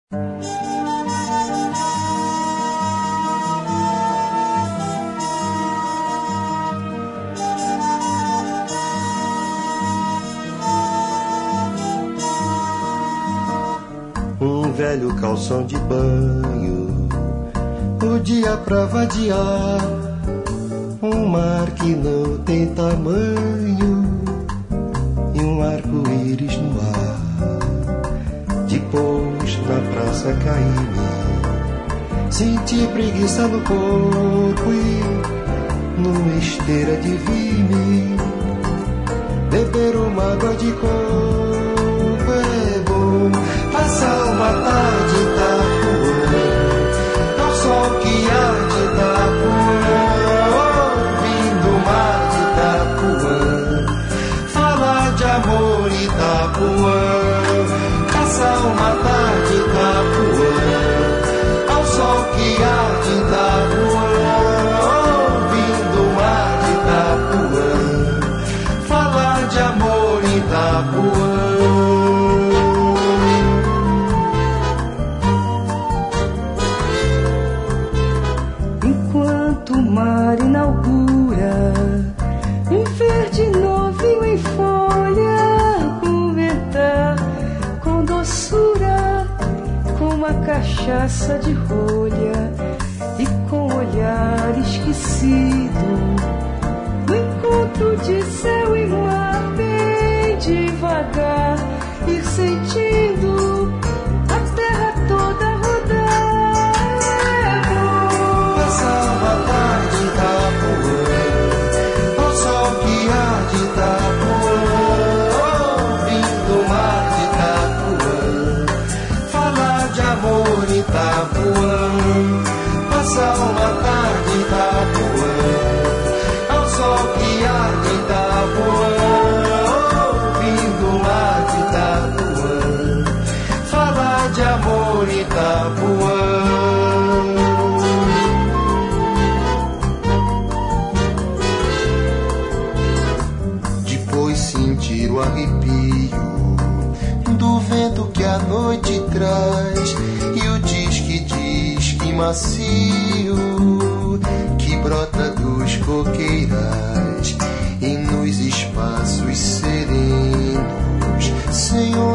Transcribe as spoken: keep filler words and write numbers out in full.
Um velho calção de banho, o dia pra vadiar, um mar que não tem tamanho e um arco-íris no ar. Depois na praça caí-me, senti preguiça no corpo e numa esteira de vi-me beber uma água de coco. É bom passar uma tarde em Itapuã, ao sol que arde em Itapuã, ouvindo o mar de Itapuã, falar de amor em Itapuã. Passar uma tarde em Itapuã, ao sol que arde em Itapuã, ouvindo o mar de Itapuã, falar de amor em Itapuã. O mar inaugura um verde novinho em folha, comentar com doçura, com uma cachaça de rolha e com olhar esquecido, no encontro de céu e mar, bem devagar, ir sentindo a terra toda rodar. Passar uma tarde em Itapuã, ao sol que arde em Itapuã, ouvindo o mar de Itapuã, falar de amor em Itapuã. Passar uma tarde em Itapuã, ao sol que arde em Itapuã, ouvindo o mar de Itapuã, falar de amor em Itapuã. Sentir o arrepio do vento que a noite traz e o disque-disque macio que brota dos coqueirais e nos espaços serenos, sem